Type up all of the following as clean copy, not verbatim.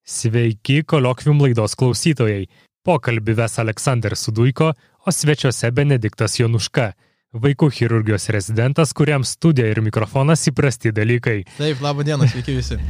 Sveiki Kolokvium laidos klausytojai. Pokalbį ves Aleksandr Suduiko, o svečiuose Benediktas Jonuška, vaikų chirurgijos rezidentas, kuriam studija ir mikrofonas įprasti dalykai. Taip, labą dieną, sveiki visi.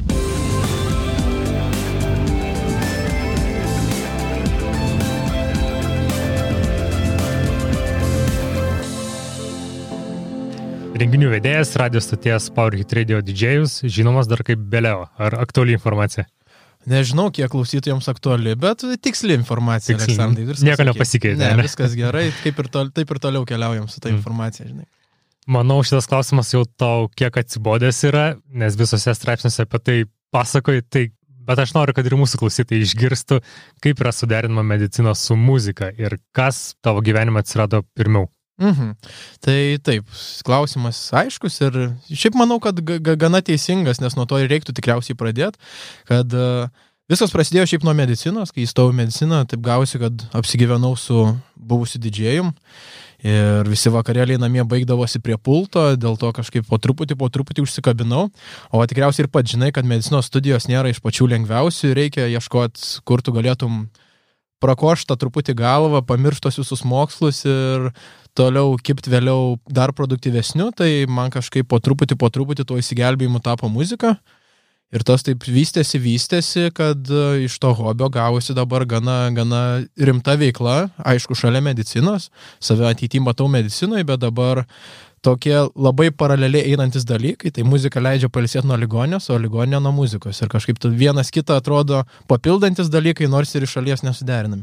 Renginių vedėjas, radio stoties PowerHit Radio didžėjus, žinomas dar kaip Beleo. Ar aktuali informacija? Nežinau, kiek klausytojams aktuali, bet tiksli informacija, Aleksandrai. Nieko nepasikeitė. Ne, viskas gerai, taip ir toliau keliaujam su ta informacija, žinai. Manau, šitas klausimas jau tau kiek atsibodęs yra, nes visose straipsniuose apie tai pasakoji, bet aš noriu, kad ir mūsų klausytojai išgirstų, kaip yra suderinama medicina su muzika ir kas tavo gyvenime atsirado pirmiau. Tai taip, klausimas aiškus ir šiaip manau, kad gana teisingas, nes nuo to ir reiktų tikriausiai pradėti, kad viskas prasidėjo šiaip nuo medicinos, kai įstojau į mediciną, taip gausi, kad apsigyvenau su buvusiu didžėjum ir visi vakarėliai namie baigdavosi prie pulto, dėl to kažkaip po truputį užsikabinau, o tikriausiai ir pats žinai, kad medicinos studijos nėra iš pačių lengviausių, reikia ieškoti, kur tu galėtum prakoštą truputį galvą, pamirštos visus mokslus ir toliau kipti vėliau dar produktyvesniu, tai man kažkaip po truputį to įsigelbėjimu tapo muzika ir tas taip vystėsi, kad iš to hobio gavosi dabar gana rimta veikla, aišku, šalia medicinos, save ateity matau medicinoje, bet dabar tokie labai paraleliai einantis dalykai, tai muzika leidžia pailsėti nuo ligoninės, o ligoninė nuo muzikos. Ir kažkaip vienas kitą atrodo papildantis dalykai, nors ir iš šalies nesuderinami.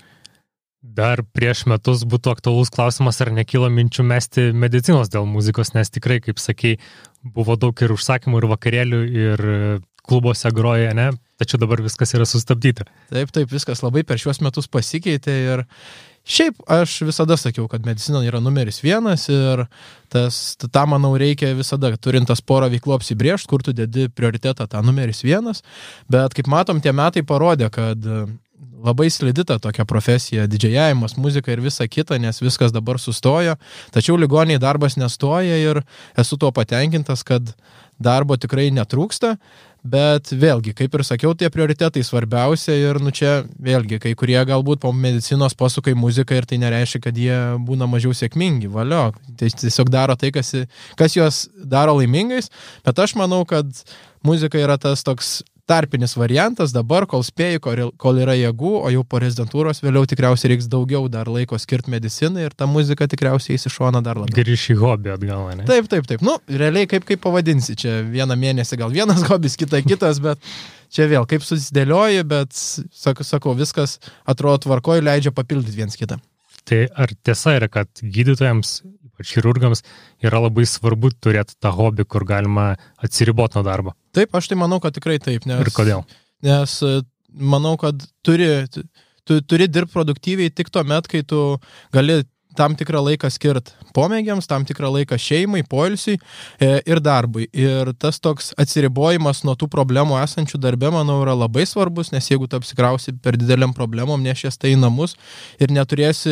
Dar prieš metus būtų aktualus klausimas, ar nekyla minčių mesti medicinos dėl muzikos, nes tikrai, kaip sakei, buvo daug ir užsakymų, ir vakarėlių, ir klubuose groja, ne? Tačiau dabar viskas yra sustabdyta. Taip, viskas labai per šiuos metus pasikeitė ir šiaip aš visada sakiau, kad medicina yra numeris 1 ir tą, manau, reikia visada, turint tas porą veiklų apsibrėžti, kur tu dedi prioritetą tą numeris 1, bet kaip matom, tie metai parodė, kad labai slidi ta tokia profesija, didžėjavimas, muzika ir visa kita, nes viskas dabar sustojo, tačiau ligoniai darbas nestoja ir esu tuo patenkintas, kad darbo tikrai netrūksta, bet vėlgi, kaip ir sakiau, tie prioritetai svarbiausia ir čia vėlgi, kai kurie galbūt po medicinos pasuka į muziką ir tai nereiškia, kad jie būna mažiau sėkmingi, valio, tai tiesiog daro tai, kas juos daro laimingais, bet aš manau, kad muzika yra tas toks tarpinis variantas dabar, kol spėju, kol yra jėgų, o jau po rezidentūros vėliau tikriausiai reiks daugiau dar laiko skirti medicinai ir ta muzika tikriausiai eis į šoną dar labiau. Grįš į hobį atgal, ne? Taip. Realiai kaip pavadinsi, čia vieną mėnesį gal vienas hobis, kitas, bet čia vėl kaip susidėlioji, bet sakau, viskas atrodo tvarkoje, leidžia papildyti viens kitą. Tai ar tiesa yra, kad gydytojams, ypač chirurgams, yra labai svarbu turėti tą hobį, kur galima atsiriboti nuo darbo? Taip, aš tai manau, kad tikrai taip. Ir kodėl? Nes manau, kad turi dirbti produktyviai tik tuomet, kai tu gali tam tikrą laiką skirti pomėgiams, tam tikrą laiką šeimai, poilsiui ir darbui. Ir tas toks atsiribojimas nuo tų problemų esančių darbe, manau, yra labai svarbus, nes jeigu tu apsikrausi per dideliam problemom, nešies tai į namus ir neturėsi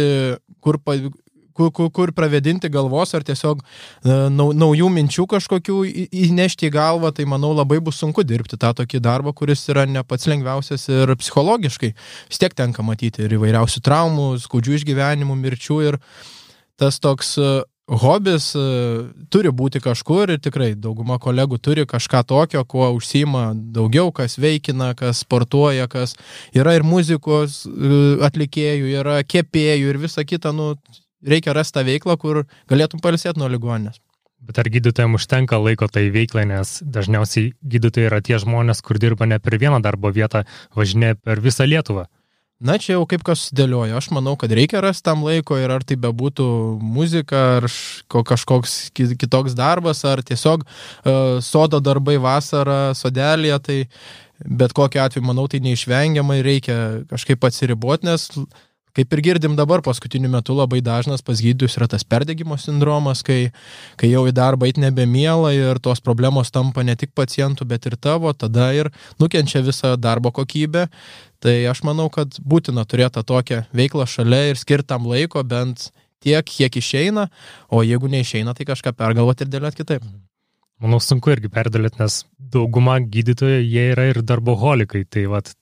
kur pravedinti galvos ar tiesiog naujų minčių kažkokių įnešti į galvą, tai manau labai bus sunku dirbti tą tokį darbą, kuris yra ne pats lengviausias ir psichologiškai. Vis tiek tenka matyti ir įvairiausių traumų, skaudžių išgyvenimų, mirčių ir tas toks hobis turi būti kažkur ir tikrai dauguma kolegų turi kažką tokio, kuo užsiima daugiau, kas veikina, kas sportuoja, kas yra ir muzikos atlikėjų, yra kepėjų ir visa kita, reikia rasti tą veiklą, kur galėtum pailsėti nuo ligoninės. Bet ar gydytojams užtenka laiko tai veiklai, nes dažniausiai gydytojai yra tie žmonės, kur dirba ne per vieną darbo vietą, važinėja per visą Lietuvą? Na, čia jau kaip kas sudėlioja. Aš manau, kad reikia rasti tam laiko ir ar tai bebūtų muzika, ar kažkoks kitoks darbas, ar tiesiog sodo darbai vasarą, sodelėje, tai bet kokiu atveju, manau, tai neišvengiamai reikia kažkaip atsiriboti, nes kaip ir girdim dabar paskutiniu metu labai dažnas pas gydytojus yra tas perdegimo sindromas, kai jau į darbą eit nebemiela ir tos problemos tampa ne tik pacientų, bet ir tavo, tada ir nukenčia visa darbo kokybė. Tai aš manau, kad būtina turėti tokią veiklą šalia ir skirti tam laiko bent tiek, kiek išeina, o jeigu neišeina, tai kažką pergalvoti ir dėlioti kitaip. Manau, sunku irgi perdėlioti, nes dauguma gydytojų, jie yra ir darboholikai, tai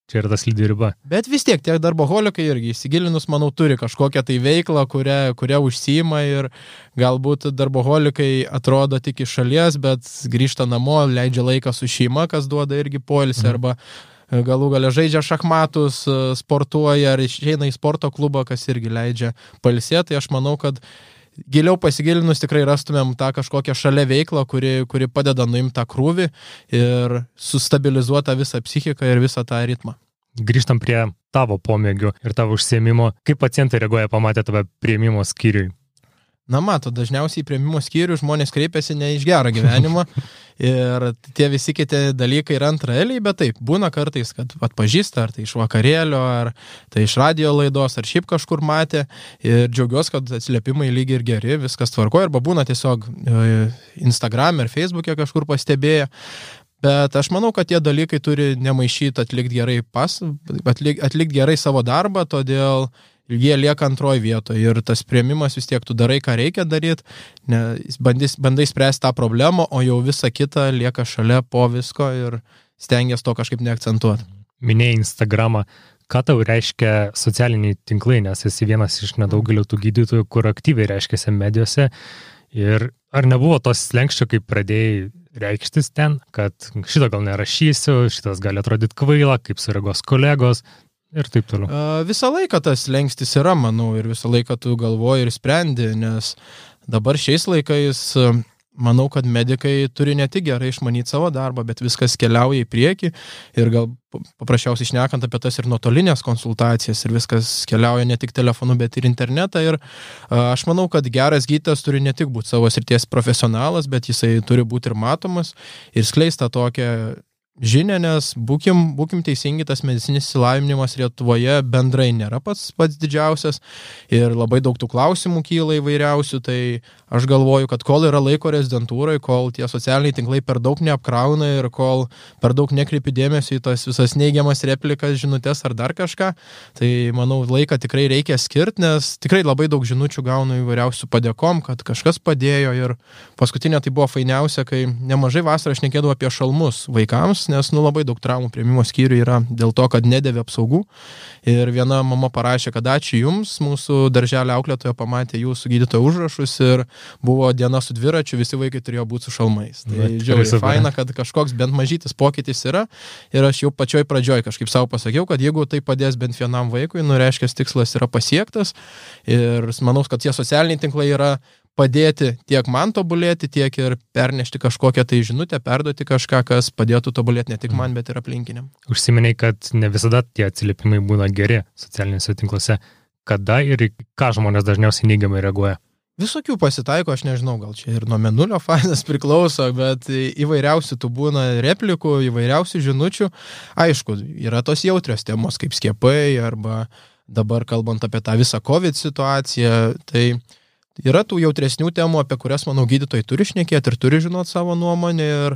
čia yra tas lydi riba. Bet vis tiek tie darboholikai irgi įsigilinus, manau, turi kažkokią tai veiklą, kurią užsiima ir galbūt darboholikai atrodo tik iš šalies, bet grįžta namo, leidžia laiką su šeima, kas duoda irgi poilsį, arba galų gale žaidžia šachmatus, sportuoja ar išeina į sporto klubą, kas irgi leidžia pailsėti. Tai aš manau, kad giliau pasigilinus tikrai rastumėm tą kažkokią šalia veiklą, kuri padeda nuimti tą krūvį ir sustabilizuoti visą psichiką ir visą tą ritmą. Grįžtam prie tavo pomėgių ir tavo užsiėmimo. Kaip pacientai reaguoja pamatę tave priėmimo skyriui? Na, mato, dažniausiai į priėmimo skyrių žmonės kreipiasi ne iš gerą gyvenimą ir tie visi kiti dalykai yra antraeiliai, bet taip, būna kartais, kad atpažįsta, ar tai iš vakarėlio, ar tai iš radio laidos, ar šiaip kažkur matė ir džiaugiuosi, kad atsiliepimai lygiai ir geri, viskas tvarkoja, arba būna tiesiog Instagram ir Facebook'e kažkur pastebėję. Bet aš manau, kad tie dalykai turi nemaišyti atlikti gerai savo darbą, todėl jie lieka antroji vietoje ir tas priėmimas vis tiek tu darai, ką reikia daryti, bandai spręsti tą problemą, o jau visa kita lieka šalia po visko ir stengiasi to kažkaip neakcentuoti. Minėjai Instagramą. Ką tau reiškia socialiniai tinklai, nes esi vienas iš nedaugelio tų gydytojų, kur aktyviai reiškiasi medijose. Ir ar nebuvo tos slenkščio, kai pradėjai reikštis ten, kad šito gal nerašysiu, šitas gali atrodyti kvaila, kaip sureagos kolegos ir taip toliau? Visą laiką tas slengstis yra, manau, ir visą laiką tu galvoji ir sprendi, nes dabar šiais laikais manau, kad medikai turi ne tik gerai išmanyti savo darbą, bet viskas keliauja į priekį ir gal paprasčiausiai šnekant apie tas ir nuotolinės konsultacijas ir viskas keliauja ne tik telefonu, bet ir internetą ir aš manau, kad geras gydytojas turi ne tik būti savo srities profesionalas, bet jisai turi būti ir matomas ir skleista tokią žinią, nes būkim teisingi, tas medicinis išsilavinimas Lietuvoje bendrai nėra pats didžiausias ir labai daug tų klausimų kyla įvairiausių, tai aš galvoju, kad kol yra laiko rezidentūrai, kol tie socialiniai tinklai per daug neapkrauna ir kol per daug nekreipi dėmesio į tas visas neigiamas replikas, žinutes ar dar kažką, tai manau, laiką tikrai reikia skirti, nes tikrai labai daug žinučių gaunu įvairiausių padėkom, kad kažkas padėjo ir paskutinė tai buvo fainiausia, kai nemažai vasarą aš šnekėdavau apie šalmus vaikams, nes labai daug traumų priėmimo skyrių yra dėl to, kad nedėvė apsaugų. Ir viena mama parašė, kad ačiū jums, mūsų darželio auklėtoja pamatė jūsų gydytojo užrašus ir buvo diena su dviračiu, visi vaikai turėjo būti su šalmais. Tai žiauriai faina, kad kažkoks bent mažytis pokytis yra ir aš jau pačioj pradžioj kažkaip savo pasakiau, kad jeigu tai padės bent vienam vaikui, reiškia, tikslas yra pasiektas ir manau, kad tie socialiniai tinklai yra padėti tiek man tobulėti, tiek ir pernešti kažkokią tai žinutę, perduoti kažką, kas padėtų tobulėti ne tik man, bet ir aplinkiniam. Užsiminei, kad ne visada tie atsiliepimai būna geri socialiniuose tinkluose. Kada ir ką žmonės dažniausiai neigiamai reaguoja? Visokių pasitaiko, aš nežinau, gal čia ir nuo mėnulio fazės priklauso, bet įvairiausių tų būna replikų, įvairiausių žinučių. Aišku, yra tos jautrios temos kaip skiepai arba dabar kalbant apie tą visą COVID situaciją, tai yra tų jautresnių temų, apie kurias, manau, gydytojai turi šnekėti ir turi žinoti savo nuomonę ir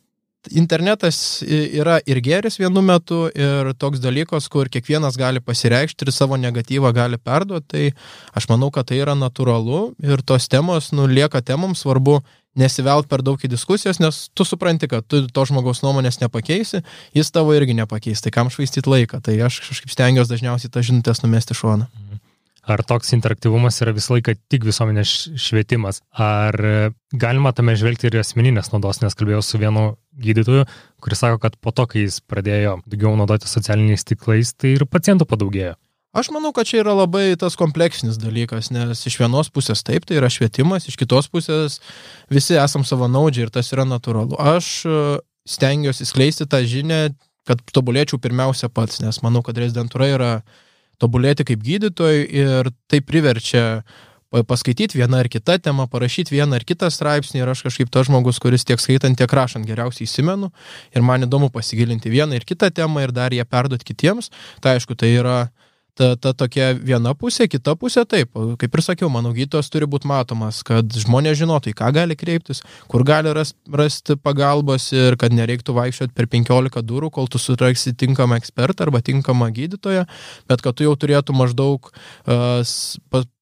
internetas yra ir gėris vienu metu ir toks dalykas, kur kiekvienas gali pasireikšti ir savo negatyvą gali perduoti, tai aš manau, kad tai yra natūralu ir tos temos lieka temom, svarbu nesivelt per daug į diskusijas, nes tu supranti, kad tu to žmogaus nuomonės nepakeisi, jis tavo irgi nepakeis, tai kam švaistyti laiką, tai aš kažkaip stengiuosi dažniausiai tą žinutės numesti šoną. Ar toks interaktyvumas yra visą laiką tik visuomenės švietimas? Ar galima tame žvelgti ir asmeninės naudos, nes kalbėjau su vienu gydytoju, kuris sako, kad po to, kai jis pradėjo daugiau naudoti socialiniais tinklais, tai ir pacientų padaugėjo. Aš manau, kad čia yra labai tas kompleksinis dalykas, nes iš vienos pusės taip, tai yra švietimas, iš kitos pusės visi esam savanaudžiai ir tas yra natūralu. Aš stengiuosi skleisti tą žinią, kad tobulėčiau pirmiausia pats, nes manau, kad rezidentūra yra tobulėti kaip gydytojai ir tai priverčia paskaityti vieną ar kitą temą, parašyti vieną ar kitą straipsnį ir aš kažkaip tas žmogus, kuris tiek skaitant, tiek rašant geriausiai įsimenu ir man įdomu pasigilinti vieną ir kitą temą ir dar ją perduoti kitiems. Tai aišku, tai yra ta tokia viena pusė, kita pusė taip, kaip ir sakiau, mano gydytojas turi būti matomas, kad žmonės žinotų, į ką gali kreiptis, kur gali rasti pagalbos ir kad nereiktų vaikščioti per 15 durų, kol tu suraksi tinkamą ekspertą arba tinkamą gydytoją, bet kad tu jau turėtų maždaug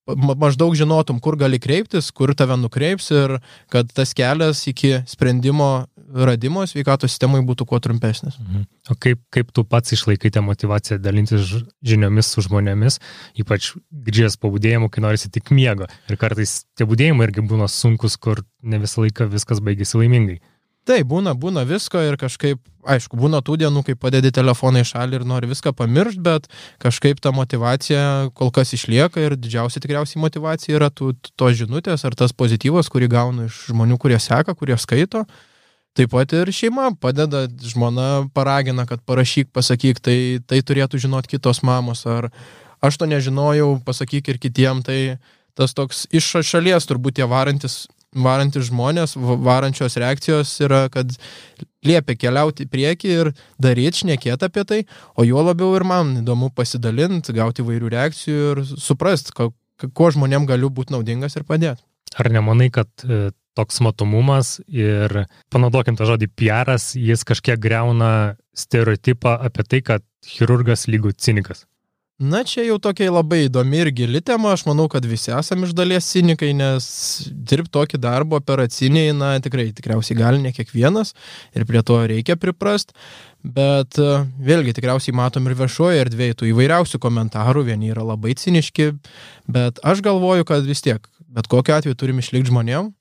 maždaug žinotum, kur gali kreiptis, kur tave nukreips ir kad tas kelias iki sprendimo radimo sveikatos sistemai būtų kuo trumpesnis. O kaip tu pats išlaikyti motivaciją dalintis žiniomis su žmonėmis, ypač grįžęs po budėjimų, kai norisi tik miego. Ir kartais tie budėjimai irgi būna sunkus, kur ne visą laiką viskas baigėsi laimingai. Tai būna visko ir kažkaip, aišku, būna tų dienų, kai padedi telefoną į šalį ir nori viską pamiršti, bet kažkaip ta motivacija kol kas išlieka ir didžiausia tikriausiai motivacija yra tos žinutės ar tas pozityvas, kurį gaunu iš žmonių, kurie seka, kurie skaito. Taip pat ir šeima padeda, žmona paragina, kad parašyk, pasakyk, tai turėtų žinot kitos mamos, ar aš to nežinojau, pasakyk ir kitiem, tai tas toks iš šalies turbūt tie varantis žmonės, varančios reakcijos yra, kad liepia keliauti į priekį ir daryti, šnekėti apie tai, o juo labiau ir man įdomu pasidalinti, gauti įvairių reakcijų ir suprasti, kuo žmonėm galiu būti naudingas ir padėti. Ar nemanai, kad toks matomumas ir, panaudokim tą žodį PR'as, jis kažkiek griauna stereotipą apie tai, kad chirurgas lygu cinikas? Na, čia jau tokia labai įdomi ir gili tema, aš manau, kad visi esame iš dalies cinikai, nes dirbti tokį darbą operaciniai, na, tikriausiai gali ne kiekvienas ir prie to reikia priprast, bet vėlgi tikriausiai matom ir viešoje erdvėje tų įvairiausių komentarų, vieni yra labai ciniški, bet aš galvoju, kad vis tiek, bet kokiu atveju turim išlikti žmonėm.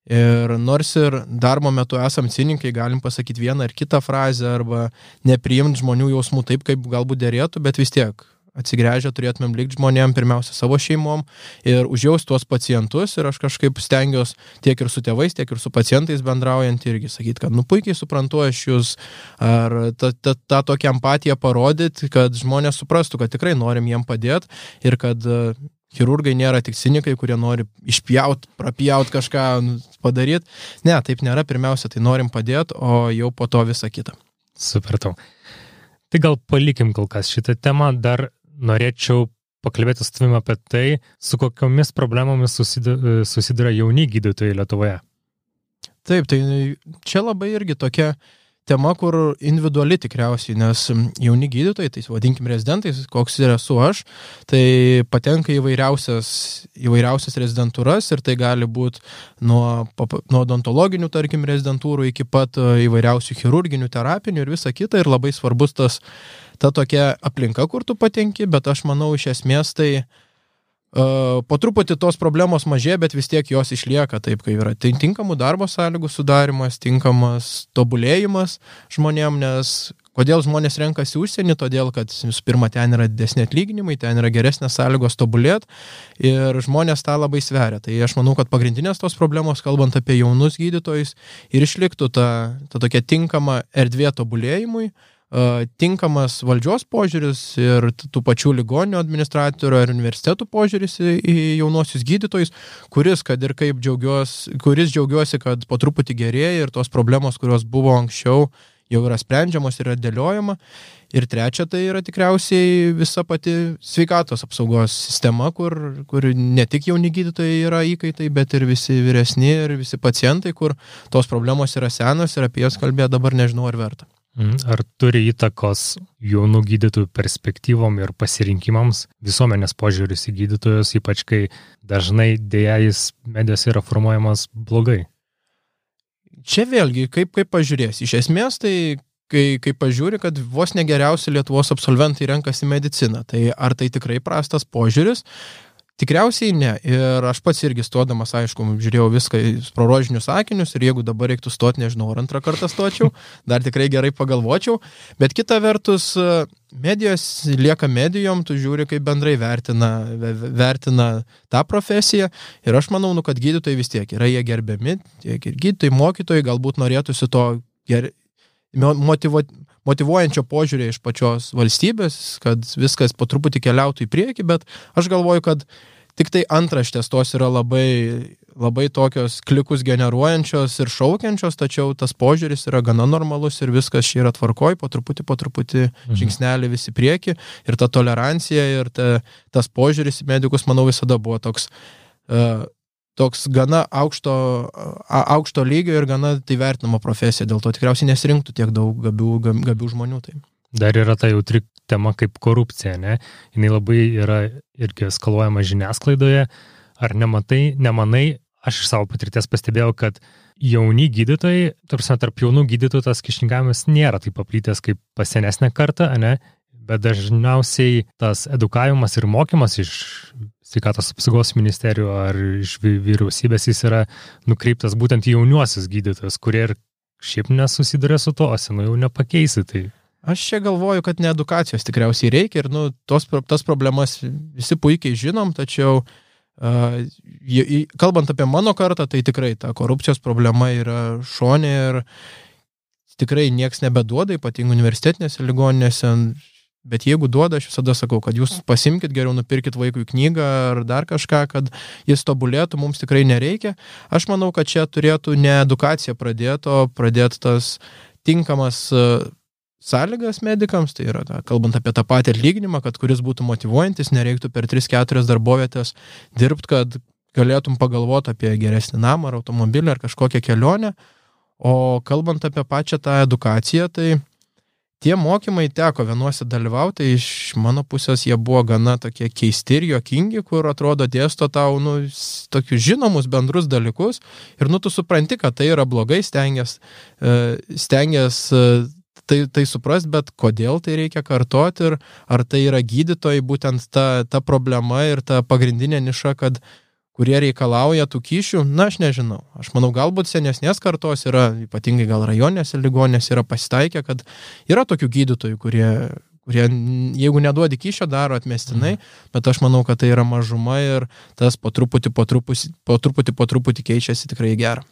Ir nors ir darbo metu esam cinikai, galim pasakyti vieną ar kitą frazę arba nepriimti žmonių jausmų taip, kaip galbūt dėrėtų, bet vis tiek atsigręžę turėtumėm likti žmonėm, pirmiausia savo šeimom ir užjausti tuos pacientus ir aš kažkaip stengiuosi tiek ir su tėvais, tiek ir su pacientais bendraujant irgi sakyti, kad puikiai suprantu aš jūs, ar tą tokią empatiją parodyti, kad žmonės suprastų, kad tikrai norim jiem padėti ir kad chirurgai nėra tik cinikai, kurie nori išpjaut, prapjaut kažką padaryti. Ne, taip nėra, pirmiausia, tai norim padėti, o jau po to visą kitą. Supratau. Tai gal palikim kol kas šitą temą, dar norėčiau pakalbėti su tavimi apie tai, su kokiomis problemomis susiduria jauni gydytojai Lietuvoje. Taip, tai čia labai irgi tokia tema, kur individuali tikriausiai, nes jauni gydytojai, tai vadinkim rezidentais, koks yra su aš, tai patenka įvairiausias rezidentūras ir tai gali būti nuo odontologinių, tarkim, rezidentūrų iki pat įvairiausių chirurginių, terapinių ir visa kita ir labai svarbus ta tokia aplinka, kur tu patenki, bet aš manau iš esmės tai po truputį tos problemos mažėja, bet vis tiek jos išlieka taip, kaip yra. Tai tinkamų darbo sąlygų sudarimas, tinkamas tobulėjimas žmonėm, nes kodėl žmonės renkasi užsienį, todėl, kad visų pirma, ten yra didesni atlyginimai, ten yra geresnės sąlygos tobulėti ir žmonės tą labai sveria. Tai aš manau, kad pagrindinės tos problemos, kalbant apie jaunus gydytojus, ir išliktų ta tokia tinkama erdvė tobulėjimui, tinkamas valdžios požiūris ir tų pačių ligoninių administratorių ir universitetų požiūris į jaunuosius gydytojus, kuris džiaugiuosi, kad po truputį gerėja ir tos problemos, kurios buvo anksčiau, jau yra sprendžiamos ir dėliojama. Ir trečia, tai yra tikriausiai visa pati sveikatos apsaugos sistema, kur ne tik jauni gydytojai yra įkaitai, bet ir visi vyresni ir visi pacientai, kur tos problemos yra senos ir apie jas kalbėti dabar nežinau ar verta. Ar turi įtakos jaunų gydytojų perspektyvom ir pasirinkimams visuomenės požiūris į gydytojus, ypač kai dažnai dėja jis medijos yra formuojamas blogai? Čia vėlgi, kaip pažiūrės. Iš esmės, tai kai pažiūri, kad vos negeriausi Lietuvos absolventai renkasi mediciną, tai ar tai tikrai prastas požiūris? Tikriausiai ne. Ir aš pats irgi stodamas, aišku, žiūrėjau viską pro rožinius akinius ir jeigu dabar reiktų stoti, nežinau, ar antrą kartą stočiau, dar tikrai gerai pagalvočiau. Bet kita vertus, medijos lieka medijom, tu žiūri, kaip bendrai vertina tą profesiją. Ir aš manau, kad gydytojai vis tiek yra jie gerbiami, tiek ir gydytojai, mokytojai, galbūt norėtųsi to motyvuojančio požiūrį iš pačios valstybės, kad viskas po truputį keliautų į priekį, bet aš galvoju, kad tik tai antraštės tos yra labai tokios klikus generuojančios ir šaukiančios, tačiau tas požiūris yra gana normalus ir viskas čia yra tvarkoj, po truputį žingsnelį visi prieki ir ta tolerancija ir tas požiūris į medikus, manau, visada buvo toks gana aukšto lygio ir gana tai vertinama profesija, dėl to tikriausiai nesirinktų tiek daug gabių žmonių. Tai. Dar yra ta jautri tema kaip korupcija, ne? Jis labai yra irgi eskaluojama žiniasklaidoje. Ar nemanai, aš iš savo patirties pastebėjau, kad jauni gydytojai, tarp jaunų gydytojų tas kyšininkavimas nėra taip paplitęs kaip pas senesnę kartą, ne? Bet dažniausiai tas edukavimas ir mokymas iš sveikatos apsaugos ministerijų ar iš vyriausybės jis yra nukreiptas būtent į jauniuosius gydytojus, kurie ir šiaip nesusiduria su to, o senų jau nepakeisi. Tai. Aš čia galvoju, kad ne edukacijos tikriausiai reikia ir tas problemas visi puikiai žinom, tačiau kalbant apie mano kartą, tai tikrai ta korupcijos problema yra šonė ir tikrai nieks nebeduoda, ypatingai universitetinėse ligoninėse. Bet jeigu duoda, aš visada sakau, kad jūs pasimkit, geriau nupirkit vaikui knygą ar dar kažką, kad jis tobulėtų, mums tikrai nereikia. Aš manau, kad čia turėtų ne edukacija pradėti tas tinkamas sąlygas medikams, tai yra, kalbant apie tą patį atlyginimą, kad kuris būtų motyvuojantis, nereiktų per 3-4 darbovietės dirbti, kad galėtum pagalvoti apie geresnį namą ar automobilį ar kažkokią kelionę. O kalbant apie pačią tą edukaciją, tai tie mokymai teko vienuose dalyvauti, tai iš mano pusės jie buvo gana tokie keisti ir juokingi, kur atrodo dėsto tau tokius žinomus bendrus dalykus ir tu supranti, kad tai yra blogai, stengias tai suprast, bet kodėl tai reikia kartoti ir ar tai yra gydytojai būtent ta problema ir ta pagrindinė niša, kurie reikalauja tų kyšių, aš nežinau. Aš manau, galbūt senesnės kartos yra, ypatingai gal rajonėse ligonėse yra pasitaikę, kad yra tokių gydytojų, kurie jeigu neduodi kyšio, daro atmestinai, bet aš manau, kad tai yra mažuma ir tas po truputį keičiasi tikrai gerą.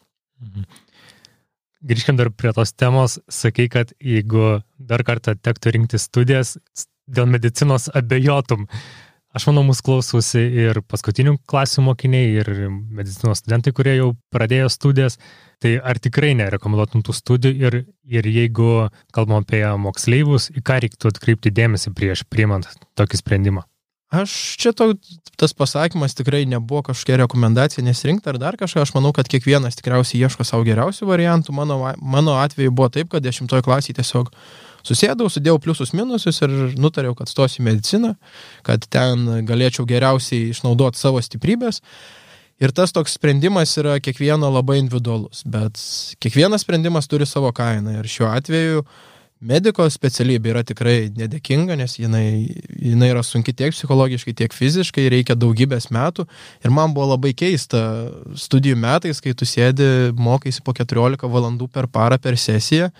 Grįžkim dar prie tos temos, sakai, kad jeigu dar kartą tektų rinkti studijas, dėl medicinos abejotum. Aš manau, mūsų klausosi ir paskutinių klasių mokiniai, ir medicinos studentai, kurie jau pradėjo studijas. Tai ar tikrai nerekomenduotum tų studijų ir jeigu kalbam apie moksleivius, į ką reiktų atkreipti dėmesį prieš priimant tokį sprendimą? Aš čia tas pasakymas tikrai nebuvo kažkokia rekomendacija nesirinkti ar dar kažką. Aš manau, kad kiekvienas tikriausiai ieško savo geriausių variantų. Mano atveju buvo taip, kad 10 klasėje tiesiog susėdau, sudėjau pliusus minusus ir nutariau, kad stosiu į mediciną, kad ten galėčiau geriausiai išnaudoti savo stiprybės. Ir tas toks sprendimas yra kiekvieno labai individualus, bet kiekvienas sprendimas turi savo kainą. Ir šiuo atveju mediko specialybė yra tikrai nedėkinga, nes jinai yra sunki tiek psichologiškai, tiek fiziškai, reikia daugybės metų. Ir man buvo labai keista studijų metais, kai tu sėdi, mokaisi po 14 valandų per parą per sesiją,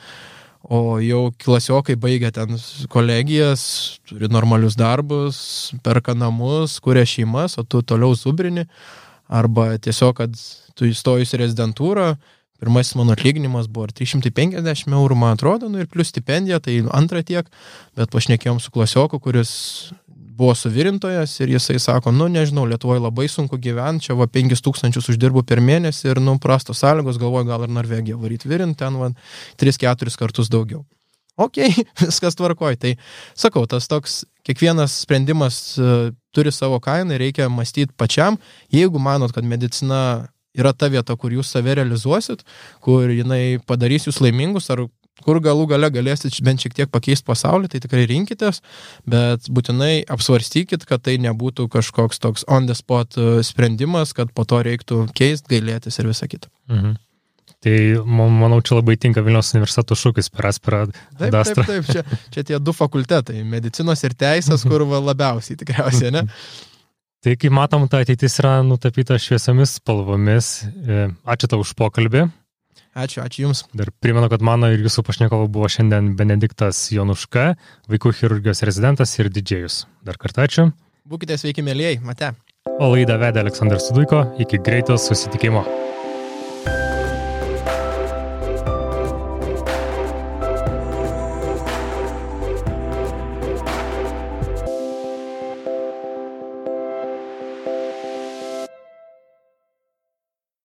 o jau klasiokai baigia ten kolegijas, turi normalius darbus, perka namus, kuria šeimas, o tu toliau zubrini. Arba tiesiog, kad tu įstojus į rezidentūrą, pirmasis mano atlyginimas buvo 350 eurų, man atrodo, ir plus stipendija, tai antrą tiek, bet pašnekėjom su klasioku, kuris buvo suvirintojas ir jisai sako, nežinau, Lietuvoje labai sunku gyventi, čia 5000 uždirbu per mėnesį ir prastos sąlygos, galvoju, gal ir Norvegiją varyti virint, ten 3-4 kartus daugiau. Ok, viskas tvarkoj. Tai sakau, tas toks, kiekvienas sprendimas turi savo kainą ir reikia mąstyti pačiam. Jeigu manot, kad medicina yra ta vieta, kur jūs save realizuosit, kur jinai padarys jūs laimingus, ar kur galų gale galėsit bent šiek tiek pakeisti pasaulį, tai tikrai rinkitės, bet būtinai apsvarstykit, kad tai nebūtų kažkoks toks on the spot sprendimas, kad po to reiktų keisti, gailėtis ir visą kitą. Mhm. Tai, manau, čia labai tinka Vilniaus universiteto šūkis per Asperą Dastrą. Taip, čia tie du fakultetai, medicinos ir teisės, kur labiausiai tikriausiai, ne? Tai, kaip matom, ta ateitis yra nutapyta šviesiomis spalvomis. Ačiū tau už pokalbį. Ačiū Jums. Dar primenu, kad mano ir jūsų pašnekovų buvo šiandien Benediktas Jonuška, vaikų chirurgijos rezidentas ir didžėjus. Dar kartą ačiū. Būkite sveiki, mielieji, mate. O laidą vedė Aleksandras Suduiko. Iki greito susitikimo.